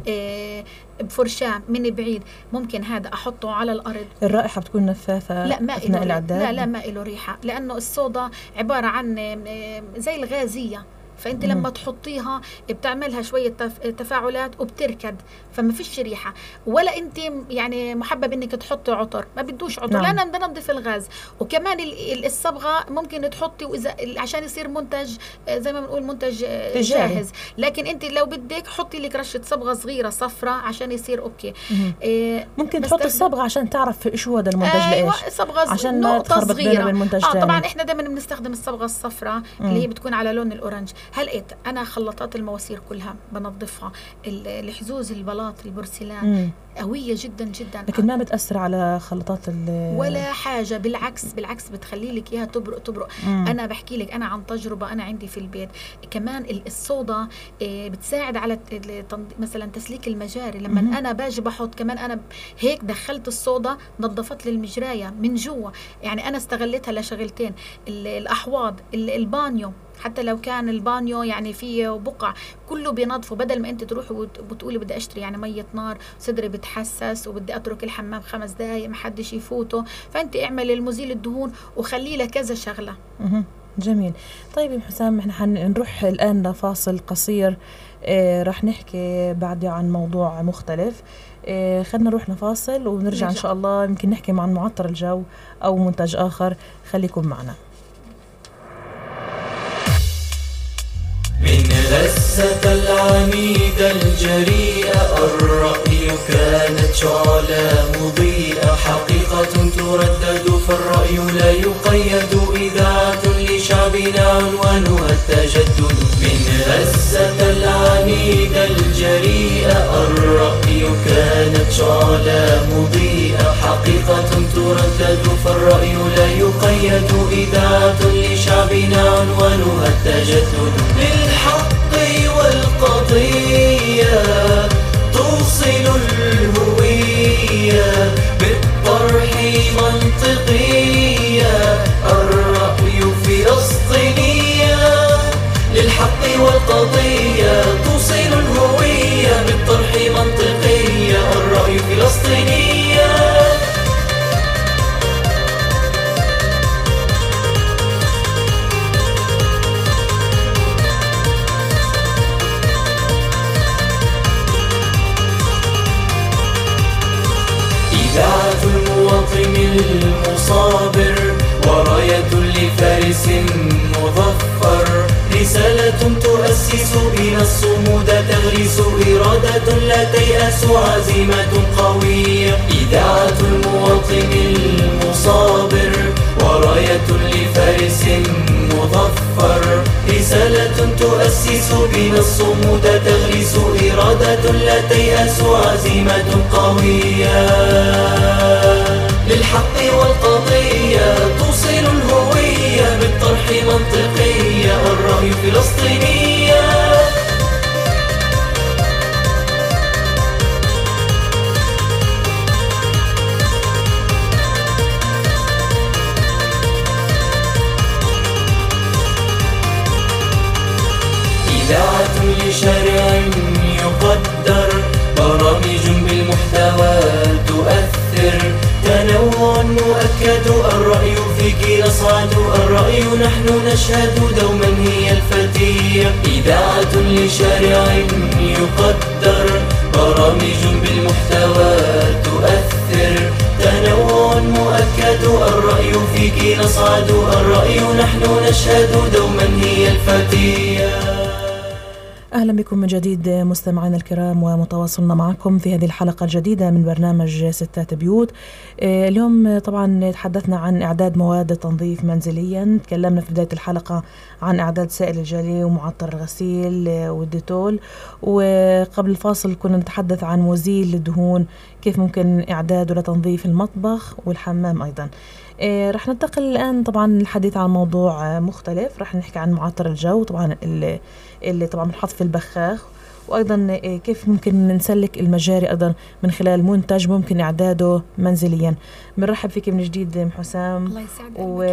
[SPEAKER 2] إيه بفرشاة من بعيد. ممكن هذا أحطه على الأرض.
[SPEAKER 1] الرائحة بتكون نفاثة
[SPEAKER 2] لا ما
[SPEAKER 1] أثناء العداد؟
[SPEAKER 2] لا لا ما إله ريحة، لأنه الصودا عبارة عن زي الغازية. فانت مم. لما تحطيها بتعملها شويه تفاعلات وبتركد، فما فيش ريحه. ولا انت يعني محبب انك تحطي عطر، ما بدوش عطر. نعم. لأن انا بدي ننظف الغاز. وكمان الصبغه ممكن تحطي وإذا عشان يصير منتج زي ما بنقول منتج تجاري. جاهز. لكن انت لو بدك حطي لك رشه صبغه صغيره صفراء عشان يصير اوكي.
[SPEAKER 1] إيه ممكن تحطي الصبغه عشان تعرف شو هذا المنتج. آه لايش
[SPEAKER 2] صبغه
[SPEAKER 1] عشان ما تخربط بينه وبين منتج
[SPEAKER 2] اه طبعا احنا دائما بنستخدم الصبغه الصفراء اللي هي بتكون على لون الاورنج. هلقيت أنا خلطات المواسير كلها بنظفها، الحزوز البلاط البورسلان مم. قوية جدا جدا،
[SPEAKER 1] لكن ما بتأثر على خلطات
[SPEAKER 2] ولا حاجة. بالعكس بالعكس بتخلي لك إياها تبرق تبرق. مم. أنا بحكي لك أنا عن تجربة أنا عندي في البيت. كمان الصودا بتساعد على مثلا تسليك المجاري. لما مم. أنا باجي بحط كمان أنا هيك دخلت الصودا نظفت لي المجراية من جوا. يعني أنا استغلتها لشغلتين، الأحواض البانيو، حتى لو كان البانيو يعني فيه بقع كله بينظفه. بدل ما انت تروحي وتقولي بدي اشتري يعني ميه نار صدري بتحسس وبدي اترك الحمام خمس دقايق ما حدش يفوته، فانت اعملي المزيل الدهون وخليه لكذا شغله.
[SPEAKER 1] اها جميل. طيب يا حسام احنا حنروح الان لفاصل قصير. اه راح نحكي بعد عن موضوع مختلف. اه خلينا نروح لفاصل ونرجع نرجع. ان شاء الله يمكن نحكي عن معطر الجو او منتج اخر. خليكم معنا.
[SPEAKER 3] من غسة العنيدة الجريئة الرأي كانت شعلة مضيئة، حقيقة تردد فالرأي لا يقيد، إذاعة لشعبنا عنوانها التجدد. من غسة العنيدة الجريئة الرأي كانت شعلة مضيئة حقيقة تردد فالرأي لا يقيد إذاعة لشعبنا عنوانها التجدد للحق والقضية توصل الهوية بالطرح منطقية الرأي فلسطينية للحق والقضية توصل الهوية بالطرح منطقية الرأي فلسطينية إذاعة المواطن المصابر وراية لفارس مظفر رسالة تؤسس بنا الصمود تغرس إرادة لا تيأس عزيمة قوية إذاعة المواطن المصابر وراية لفارس مظفر رسالة تؤسس بنا الصمود تغرس إرادة لا تيأس عزيمة قوية للحق والقضية توصل الهوية بالطرح منطقية الرأي فلسطينية إذاعة لشارع يقدر برامج بالمحتوى تؤثر تنوع مؤكد الرأي فيك يصعد الرأي نحن نشهد دوما هي الفتية إذاعة لشارع يقدر برامج بالمحتوى تؤثر تنوع مؤكد الرأي فيك نصعد الرأي نحن نشهد دوما هي الفتية.
[SPEAKER 1] أهلا بكم من جديد مستمعينا الكرام ومتواصلنا معكم في هذه الحلقة الجديدة من برنامج ستات بيوت. اليوم طبعا تحدثنا عن إعداد مواد تنظيف منزليا، تكلمنا في بداية الحلقة عن إعداد سائل الجلي ومعطر الغسيل والديتول، وقبل الفاصل كنا نتحدث عن مزيل الدهون كيف ممكن إعداده لتنظيف المطبخ والحمام أيضا. إيه رح ننتقل الآن طبعا الحديث عن موضوع مختلف، رح نحكي عن معطر الجو طبعا اللي, اللي طبعا بنحط في البخاخ، وأيضا إيه كيف ممكن نسلك المجاري أيضا من خلال منتج ممكن إعداده منزليا. بنرحب فيك من جديد ام حسام.
[SPEAKER 2] الله يسعدك.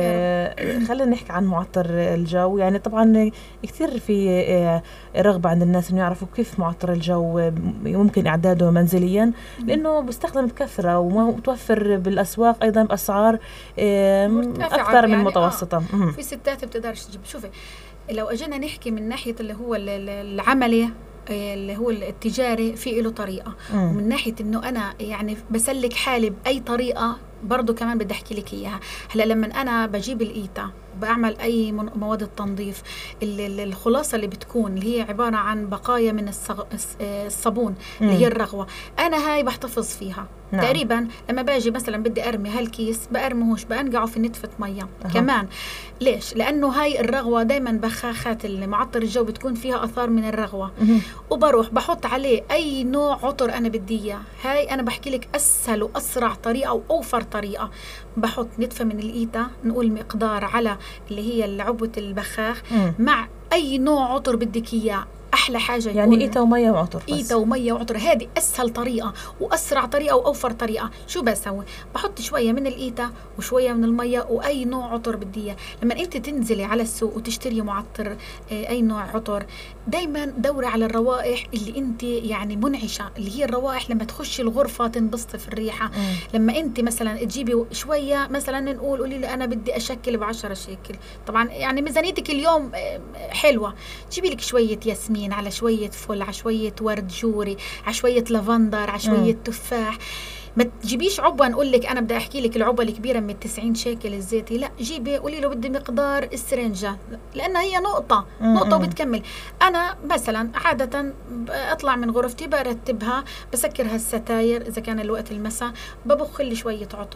[SPEAKER 1] وخلينا نحكي عن معطر الجو. يعني طبعا كثير في إيه رغبة عند الناس إنه يعرفوا كيف معطر الجو ممكن إعداده منزليا، لأنه بيستخدم بكثرة ومتوفر بالأسواق أيضا بأسعار أكثر من
[SPEAKER 2] يعني
[SPEAKER 1] متوسطة.
[SPEAKER 2] آه. في ستات بتقدرش تجيب. شوفي لو أجينا نحكي من ناحية اللي هو العملي اللي هو التجاري في له طريقة، ومن ناحية إنه أنا يعني بسلك حالي بأي طريقة برضو كمان بدي أحكي لك إياها. هلا لما أنا بجيب الإيتا وبعمل أي مواد التنظيف، الخلاصة اللي بتكون اللي هي عبارة عن بقايا من الصابون اللي هي الرغوة، أنا هاي بحتفظ فيها. نعم. تقريبا لما باجي مثلا بدي أرمي هالكيس بأرمهوش، بأنقعه في نتفة مية. أه. كمان ليش؟ لأنه هاي الرغوة دايما بخاخات المعطر الجو بتكون فيها أثار من الرغوة. أه. وبروح بحط عليه أي نوع عطر أنا بدي إياه. هاي أنا بحكي لك أسهل وأسرع طريقة وأوفر طريقة. بحط نتفة من الإيتا، نقول مقدار على اللي هي العبوة البخاخ، م. مع أي نوع عطر بدك إياه. أحلى حاجة
[SPEAKER 1] يعني إيتا ومية وعطر بس.
[SPEAKER 2] إيتا ومية وعطر، هذه أسهل طريقة وأسرع طريقة وأوفر طريقة. شو بسوي؟ بحط شوية من الإيتا وشوية من المية وأي نوع عطر بدية. لما أنت تنزلي على السوق وتشتري معطر أي نوع عطر، دايما دوري على الروائح اللي أنت يعني منعشة، اللي هي الروائح لما تخشي الغرفة تنبسطي في الريحة. م. لما أنت مثلا تجيبي شوية، مثلا نقول قولي لي أنا بدي أشكل بعشرة شكل، طبعا يعني ميزانيتك اليوم حلوة، جيبي لك شوية ياسمين على شوية فل على شوية ورد جوري على شوية لافندر على شوية م. تفاح. ما تجيبيش عبوة نقول لك أنا بدي أحكي لك العبوة الكبيرة من التسعين شيكل الزيتي، لا جيبي قولي له بدي مقدار السرنجة، لأنها هي نقطة م- نقطة وبتكمل. أنا مثلا عادة أطلع من غرفتي برتبها، بسكرها الستاير إذا كان الوقت المساء، ببخ لي شوية عطر،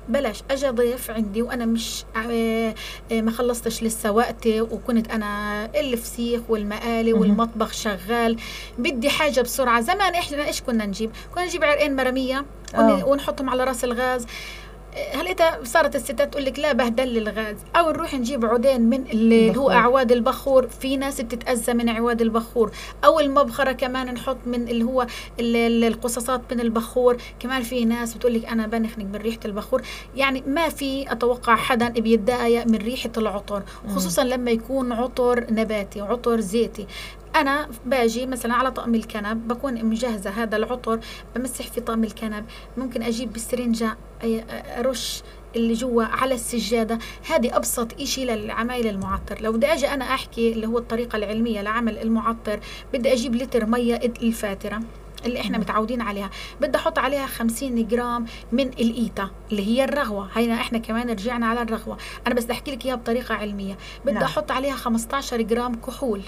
[SPEAKER 2] بلاش اجى ضيف عندي وانا مش آه ما خلصتش لسه وقتي، وكنت انا الفسيخ والمقالي والمطبخ شغال، بدي حاجه بسرعه. زمان احنا ايش كنا نجيب؟ كنا نجيب عرقين مرميه ونحطهم على راس الغاز. هلقيتها صارت الستات تقول لك لا بهدل الغاز، او نروح نجيب عودين من اللي هو اعواد البخور، في ناس بتتاذى من اعواد البخور، او المبخره كمان نحط من اللي هو القصاصات من البخور، كمان في ناس بتقول لك انا بنخنق من ريحه البخور. يعني ما في اتوقع حدا بيتضايق من ريحه العطر، خصوصا لما يكون عطر نباتي عطر زيتي. أنا باجي مثلا على طقم الكنب بكون مجهزة هذا العطر، بمسح في طقم الكنب، ممكن أجيب بالسرنجة أرش اللي جوا على السجادة. هذه أبسط إشي للعمايل المعطر. لو بدي أجي أنا أحكي اللي هو الطريقة العلمية لعمل المعطر، بدي أجيب لتر مية الفاترة اللي احنا متعودين عليها، بدي احط عليها خمسين جرام من الإيتا اللي هي الرغوة. هينا احنا كمان رجعنا على الرغوة، انا بس احكي لك اياها بطريقة علمية. بدي نعم. احط عليها خمستاشر جرام كحول.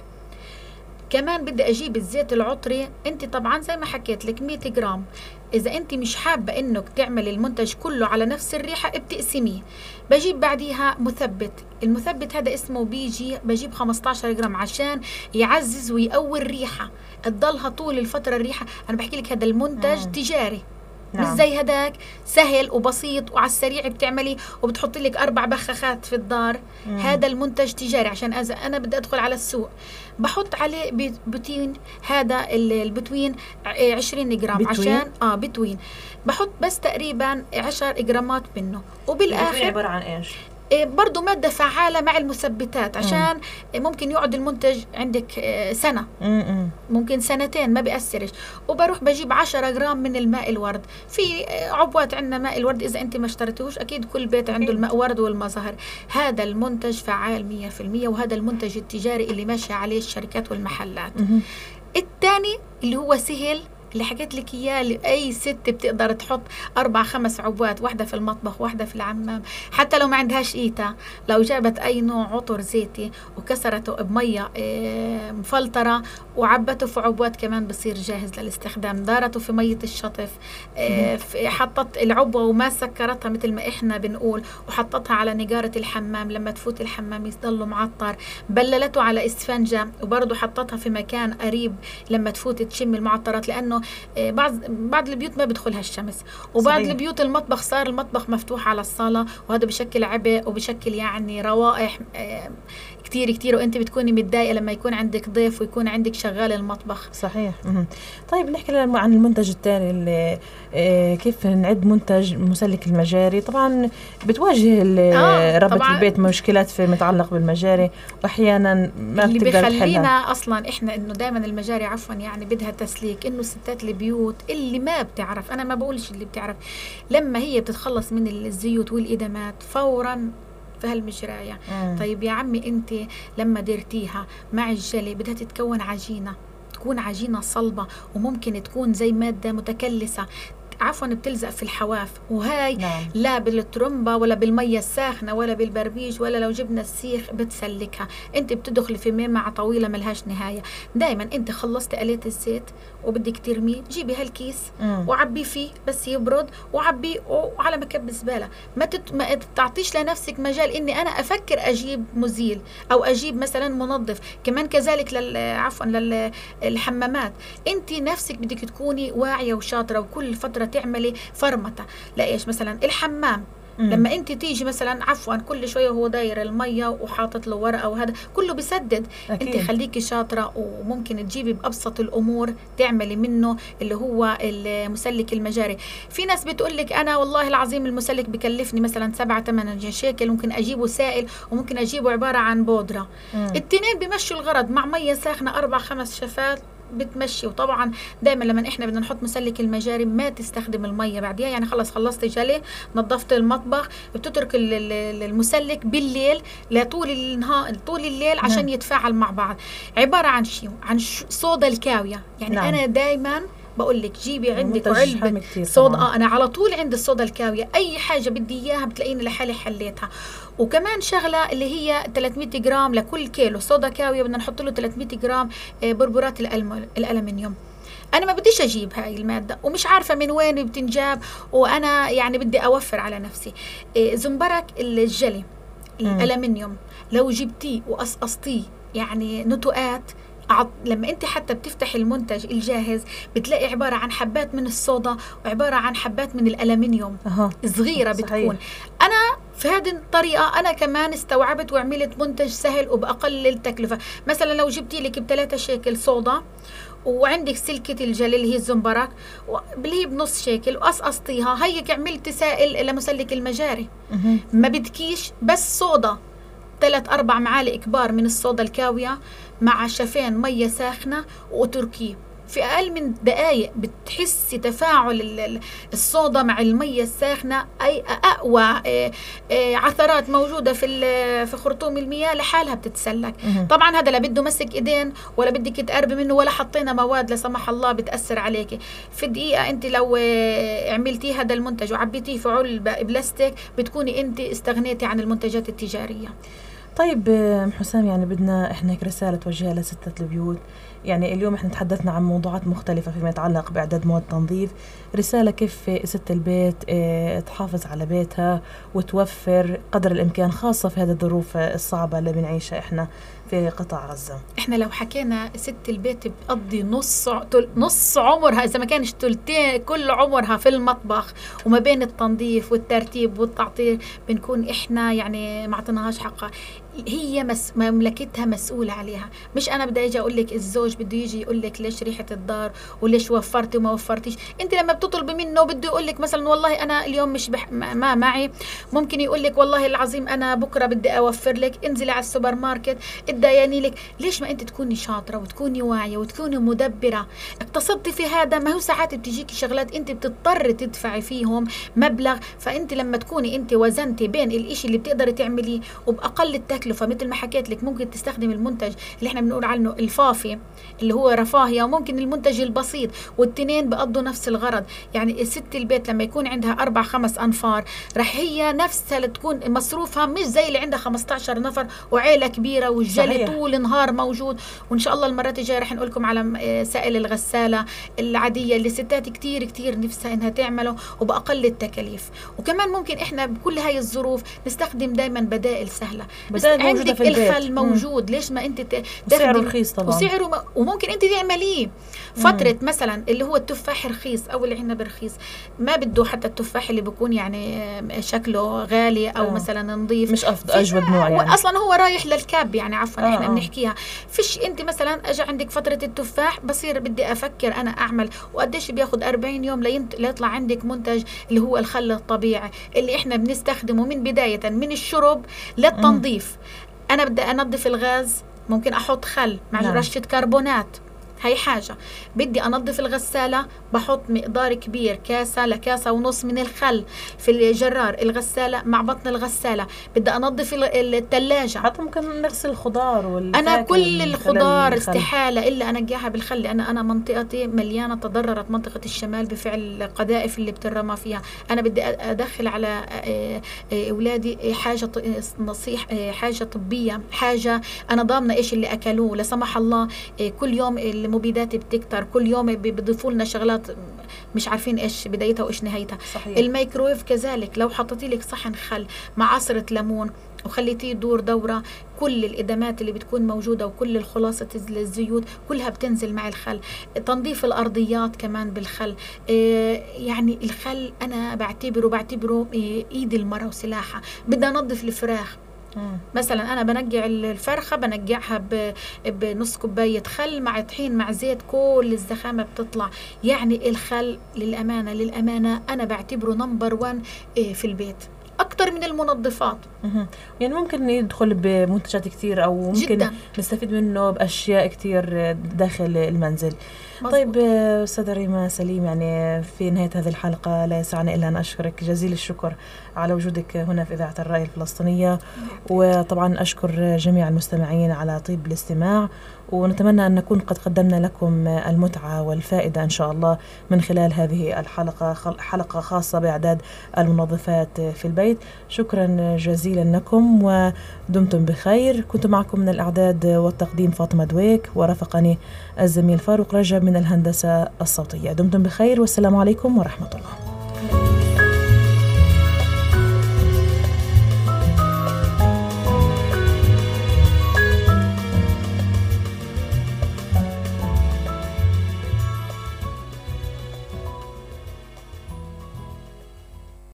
[SPEAKER 2] كمان بدي اجيب الزيت العطري، انت طبعا زي ما حكيت لك مية جرام. اذا انت مش حابة انك تعمل المنتج كله على نفس الريحة بتقسميه. بجيب بعديها مثبت، المثبت هذا اسمه بيجي، بجيب خمستاشر جرام عشان يعزز ويقوي الريحة تضلها طول الفترة الريحة. انا بحكي لك هذا المنتج مم. تجاري نعم. مش زي هداك سهل وبسيط وعلى السريع بتعملي وبتحطي لك اربع بخاخات في الدار. مم. هذا المنتج تجاري. عشان اذا انا بدي ادخل على السوق بحط عليه بتوين، هذا البتوين عشرين جرام بتوين؟ عشان اه بتوين بحط بس تقريبا عشر جرامات منه. وبالاخر
[SPEAKER 1] عبارة عن ايش؟
[SPEAKER 2] برضو مادة فعالة مع المثبتات عشان مم. ممكن يقعد المنتج عندك سنة مم. ممكن سنتين ما بيأثرش. وبروح بجيب عشرة جرام من الماء الورد. في عبوات عندنا ماء الورد، إذا أنت ما اشتريتوش أكيد كل بيت عنده الماء ورد والمظهر. هذا المنتج فعال مية في المية، وهذا المنتج التجاري اللي ماشي عليه الشركات والمحلات. مم. الثاني اللي هو سهل اللي حكيت لك اياه، لاي ست بتقدر تحط اربع خمس عبوات، واحده في المطبخ واحده في العمام، حتى لو ما عندهاش ايتا. لو جابت اي نوع عطر زيتي وكسرته بميه مفلتره وعبته في عبوات كمان بصير جاهز للاستخدام. دارته في ميه الشطف، حطت العبوه وما سكرتها مثل ما احنا بنقول، وحطتها على نجاره الحمام لما تفوت الحمام يضل معطر. بللته على اسفنجه وبرضه حطتها في مكان قريب لما تفوت تشم المعطرات، لانه بعض بعض البيوت ما بدخلها الشمس، وبعض صحيح. البيوت المطبخ صار المطبخ مفتوح على الصالة، وهذا بشكل عبء وبشكل يعني روائح كتير كتير، وانت بتكوني متضايقة لما يكون عندك ضيف ويكون عندك شغال المطبخ.
[SPEAKER 1] صحيح. مم. طيب نحكي عن المنتج الثاني اللي اه كيف نعد منتج مسلك المجاري. طبعا بتواجه آه ربة البيت مشكلات في متعلق بالمجاري، واحيانا ما
[SPEAKER 2] اللي
[SPEAKER 1] بتقدر
[SPEAKER 2] بيخلينا
[SPEAKER 1] تحلها.
[SPEAKER 2] اصلا احنا انه دائما المجاري عفوا يعني بدها تسليك، انه ستات البيوت اللي ما بتعرف، انا ما بقولش اللي بتعرف، لما هي بتتخلص من الزيوت والإدامات فورا في هالمجراية. مم. طيب يا عمي انت لما درتيها مع الجلي بدها تتكون عجينة، تكون عجينة صلبة، وممكن تكون زي مادة متكلسة عفوا بتلزق في الحواف، وهاي نعم. لا بالترمبة ولا بالمية الساخنة ولا بالبربيج ولا لو جبنا السيخ بتسلكها. انت بتدخلي في ميمعة طويلة ملهاش نهاية. دايما انت خلصت قلية الزيت وبدك ترميه، جيبي هالكيس مم. وعبي فيه بس يبرد، وعبي وعلى مكب زبالة. ما, تت... ما تعطيش لنفسك مجال اني انا افكر اجيب مزيل او اجيب مثلا منظف. كمان كذلك لل... عفوا للحمامات، انت نفسك بدك تكوني واعية وشاطرة، وكل فترة تعملي فرمتة. لا ايش مثلا الحمام مم. لما انت تيجي مثلا عفوا كل شويه وهو داير الميه وحاطط له ورقه وهذا كله بيسدد. أكيد. انت خليكي شاطره، وممكن تجيبي بابسط الامور تعملي منه اللي هو المسلك المجاري. في ناس بتقول لك انا والله العظيم المسلك بكلفني مثلا سبعة ثمانية شيكل، ممكن اجيبه سائل وممكن اجيبه عباره عن بودره. التنين بيمشوا الغرض مع ميه ساخنه اربع خمس شفات بتمشي. وطبعا دائما لما احنا بدنا نحط مسلك المجاري ما تستخدم الميه بعديها، يعني خلص خلصت جلي نظفت المطبخ، بتترك المسلك بالليل لطول النهار طول الليل عشان نعم. يتفاعل مع بعض. عباره عن شيء عن صودا الكاويه، يعني نعم. انا دائما بقول لك جيبي عندك علبه صودا. اه انا على طول عندي الصودا الكاويه، اي حاجه بدي اياها بتلاقيني لحالي حليتها. وكمان شغله اللي هي ثلاثمية جرام لكل كيلو صودا كاويه بدنا نحط له ثلاثمية جرام بربرات الالمنيوم. أنا ما بديش أجيب هاي المادة ومش عارفة من وين بتنجاب، وأنا يعني بدي أوفر على نفسي. إيه زنبرك الجلي الألمنيوم لو جبتيه وقصقصتيه يعني نتوءات، لما انت حتى بتفتح المنتج الجاهز بتلاقي عبارة عن حبات من الصودا وعبارة عن حبات من الألمنيوم أه. صغيرة بتكون. صحيح. أنا في هذه الطريقة أنا كمان استوعبت وعملت منتج سهل وبأقل التكلفة. مثلا لو جبتي لك بثلاثة شيكل صودا وعندك سلكة الجل اللي هي الزنبرك اللي هي بنص شيكل وقصقصتيها، هيك عملت سائل لمسلك المجاري أه. ما بدكيش بس صودا، ثلاث أربع معالق كبار من الصودا الكاوية مع شفين مية ساخنة وتركيه في أقل من دقائق بتحسي تفاعل الصودا مع المية الساخنة، أي أقوى عثرات موجودة في في خرطوم المياه لحالها بتتسلك. طبعا هذا لا بده مسك إيدين ولا بدك تقربي منه ولا حطينا مواد لا سمح الله بتأثر عليك. في دقيقة أنت لو عملتي هذا المنتج وعبيتيه في علبة بلاستيك بتكوني أنت استغنيتي عن المنتجات التجارية.
[SPEAKER 1] طيب حسام، يعني بدنا إحنا رسالة توجهها لستة البيوت. يعني اليوم إحنا تحدثنا عن موضوعات مختلفة فيما يتعلق بإعداد مواد تنظيف. رسالة كيف ست البيت اه تحافظ على بيتها وتوفر قدر الإمكان، خاصة في هذه الظروف الصعبة اللي بنعيشها إحنا في قطاع غزة.
[SPEAKER 2] إحنا لو حكينا ست البيت بتقضي نص نص عمرها إذا ما كانش تلتين كل عمرها في المطبخ، وما بين التنظيف والترتيب والتعطير بنكون إحنا يعني ما عطيناهاش حقها. هي مس... مملكتها مسؤولة عليها. مش أنا بدي أجي أقول لك الزوج بده يجي يقول لك ليش ريحة الدار وليش وفرتي وما وفرتيش. أنت لما بتطلبي منه بده يقول لك مثلا والله أنا اليوم مش بح... ما معي، ممكن يقول لك والله العظيم أنا بكرة بدي أوفر لك، انزلي على السوبر ماركت اتدايني لك. ليش ما أنت تكوني شاطرة وتكوني واعية وتكوني مدبرة؟ اقتصدتي في هذا. ما هو ساعات بتجيكي شغلات أنت بتضطر تدفعي فيهم مبلغ، فأنت لما تكوني أنت وزنتي بين الإشي اللي بتقدري تعمليه وبأقل التكلفة، مثل ما حكيت لك ممكن تستخدم المنتج اللي احنا بنقول عنه الفافي اللي هو رفاهية، وممكن المنتج البسيط، والتنين بقضوا نفس الغرض. يعني ست البيت لما يكون عندها أربع خمس أنفار رح هي نفسها لتكون مصروفها مش زي اللي عندها خمسة عشر نفر وعيلة كبيرة والجلي طول النهار موجود. وإن شاء الله المرات الجاية رح نقول لكم على سائل الغسالة العادية اللي ستات كتير كتير نفسها إنها تعمله وبأقل التكاليف. وكمان ممكن إحنا بكل هاي الظروف نستخدم دايما بدائل سهلة. عندك الخل موجود، ليش ما انت
[SPEAKER 1] سعره رخيص طبعا
[SPEAKER 2] وسعره م... وممكن انت تعمليه فترة. مم. مثلا اللي هو التفاح رخيص او العنب رخيص، ما بده حتى التفاح اللي بيكون يعني شكله غالي او أوه. مثلا نظيف
[SPEAKER 1] مش افضل اجود نوع يعني
[SPEAKER 2] اصلا هو رايح للكاب يعني عفوا أوه. احنا بنحكيها فيش. انت مثلا اجى عندك فترة التفاح بصير بدي افكر انا اعمل وقديش بياخد أربعين يوم لينت... ليطلع عندك منتج اللي هو الخل الطبيعي اللي احنا بنستخدمه من بداية من الشرب للتنظيف. مم. أنا بدي أنظف الغاز ممكن أحط خل مع نعم. رشة كربونات، هاي حاجة. بدي أنظف الغسالة بحط مقدار كبير كاسة لكاسة ونص من الخل في الجرار الغسالة مع بطن الغسالة. بدي أنظف الثلاجة،
[SPEAKER 1] حتى ممكن نغسل الخضار والفاكهة.
[SPEAKER 2] أنا كل الخضار استحالة إلا أنقعها بالخل، لأن أنا منطقتي مليانة تضررت منطقة الشمال بفعل القذائف اللي بترمى فيها. أنا بدي أدخل على أولادي حاجة نصيح حاجة طبية، حاجة أنا ضامنة إيش اللي أكلوه لا سمح الله. كل يوم المبيدات بتكتر، كل يوم بيضيفوا لنا شغلات مش عارفين ايش بدايتها وايش نهايتها. صحيح. الميكرويف كذلك، لو حطيتي لك صحن خل مع عصرة ليمون وخليتيه يدور دورة، كل الإدامات اللي بتكون موجودة وكل الخلاصة الزيوت كلها بتنزل مع الخل. تنظيف الأرضيات كمان بالخل. إيه يعني الخل أنا بعتبره بعتبره إيه إيد المرأة وسلاحها. بدي أنظف الفراخ مم. مثلا أنا بنقع الفرخة بنقعها بنص كوباية خل مع طحين مع زيت، كل الزخامة بتطلع. يعني الخل للأمانة للأمانة أنا بعتبره نمبر وان في البيت أكتر من المنظفات.
[SPEAKER 1] مه. يعني ممكن يدخل بمنتجات كتير أو ممكن جداً. نستفيد منه بأشياء كتير داخل المنزل. مزبوط. طيب أستاذة ريما سليم، يعني في نهاية هذه الحلقة لا يسعني إلا أن أشكرك جزيل الشكر على وجودك هنا في إذاعة الرأي الفلسطينية، وطبعا أشكر جميع المستمعين على طيب الاستماع، ونتمنى أن نكون قد قدمنا لكم المتعة والفائدة إن شاء الله من خلال هذه الحلقة، حلقة خاصة بإعداد المنظفات في البيت. شكرا جزيلا لكم ودمتم بخير. كنت معكم من الإعداد والتقديم فاطمة دويك، ورافقني الزميل فاروق رجب من الهندسة الصوتية. دمتم بخير والسلام عليكم ورحمة الله.